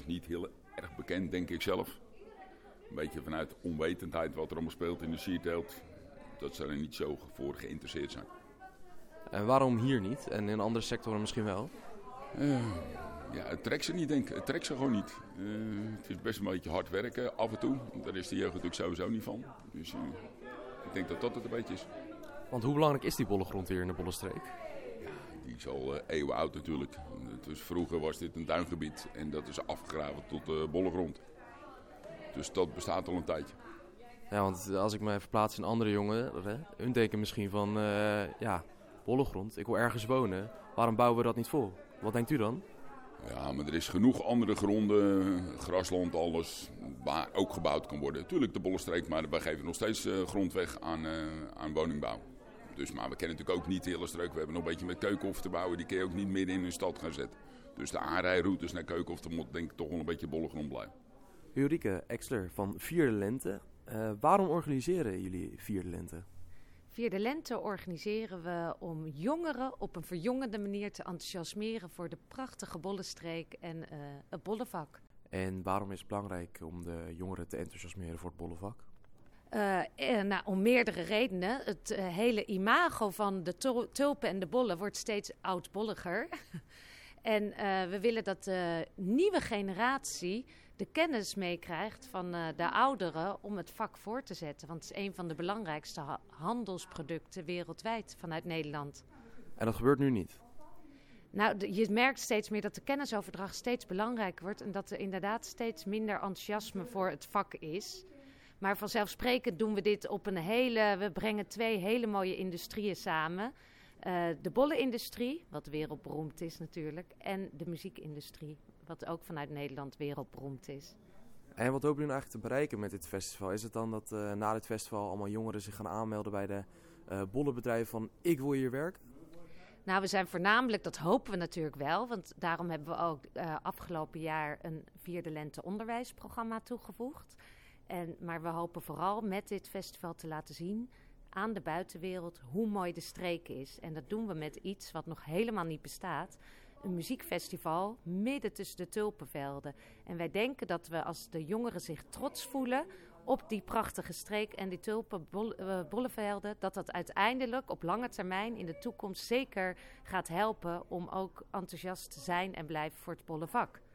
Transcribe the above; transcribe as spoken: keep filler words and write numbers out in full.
niet heel erg bekend, denk ik zelf. Een beetje vanuit onwetendheid wat er allemaal speelt in de sierteelt. Dat ze er niet zo voor geïnteresseerd zijn. En waarom hier niet? En in andere sectoren misschien wel? Uh, ja, het trekt ze niet, denk ik. Het trekt ze gewoon niet. Uh, het is best een beetje hard werken af en toe. Daar is de jeugd natuurlijk sowieso niet van. Dus uh, ik denk dat dat het een beetje is. Want hoe belangrijk is die bollegrond hier in de Bollenstreek? Ja, die is al uh, eeuwen oud natuurlijk. Dus vroeger was dit een duingebied en dat is afgegraven tot uh, bollegrond. Dus dat bestaat al een tijdje. Ja, want als ik me verplaats in andere jongeren, hun denken misschien van, uh, ja, bollegrond, ik wil ergens wonen. Waarom bouwen we dat niet vol? Wat denkt u dan? Ja, maar er is genoeg andere gronden, grasland, alles, waar ook gebouwd kan worden. Tuurlijk de Bollenstreek, maar wij geven nog steeds uh, grond weg aan, uh, aan woningbouw. Dus, maar we kennen natuurlijk ook niet de hele streek. We hebben nog een beetje met Keukenhof te bouwen. Die kun je ook niet midden in een stad gaan zetten. Dus de aanrijroutes naar Keukenhof, dat moet denk ik toch wel een beetje bollegrond blijven. Ulrike Exler van Vierde Lente. Uh, waarom organiseren jullie Vierde Lente? Vierde Lente organiseren we om jongeren op een verjongende manier te enthousiasmeren voor de prachtige Bollenstreek en uh, het bollevak. En waarom is het belangrijk om de jongeren te enthousiasmeren voor het bollevak? Uh, eh, nou, om meerdere redenen. Het uh, hele imago van de tul- tulpen en de bollen wordt steeds oudbolliger. En uh, we willen dat de nieuwe generatie de kennis meekrijgt van uh, de ouderen om het vak voor te zetten. Want het is een van de belangrijkste ha- handelsproducten wereldwijd vanuit Nederland. En dat gebeurt nu niet? Nou, de, je merkt steeds meer dat de kennisoverdracht steeds belangrijker wordt. En dat er inderdaad steeds minder enthousiasme voor het vak is. Maar vanzelfsprekend doen we dit op een hele... We brengen twee hele mooie industrieën samen. Uh, de bollenindustrie, wat wereldberoemd is natuurlijk. En de muziekindustrie, wat ook vanuit Nederland wereldberoemd is. En wat hopen jullie eigenlijk te bereiken met dit festival? Is het dan dat uh, na dit festival allemaal jongeren zich gaan aanmelden bij de uh, bollenbedrijven van ik wil hier werken? Nou, we zijn voornamelijk, dat hopen we natuurlijk wel. Want daarom hebben we ook uh, afgelopen jaar een Vierde Lente onderwijsprogramma toegevoegd. En, maar we hopen vooral met dit festival te laten zien aan de buitenwereld hoe mooi de streek is. En dat doen we met iets wat nog helemaal niet bestaat. Een muziekfestival midden tussen de tulpenvelden. En wij denken dat we als de jongeren zich trots voelen op die prachtige streek en die tulpenbollenvelden, dat dat uiteindelijk op lange termijn in de toekomst zeker gaat helpen om ook enthousiast te zijn en blijven voor het bollevak.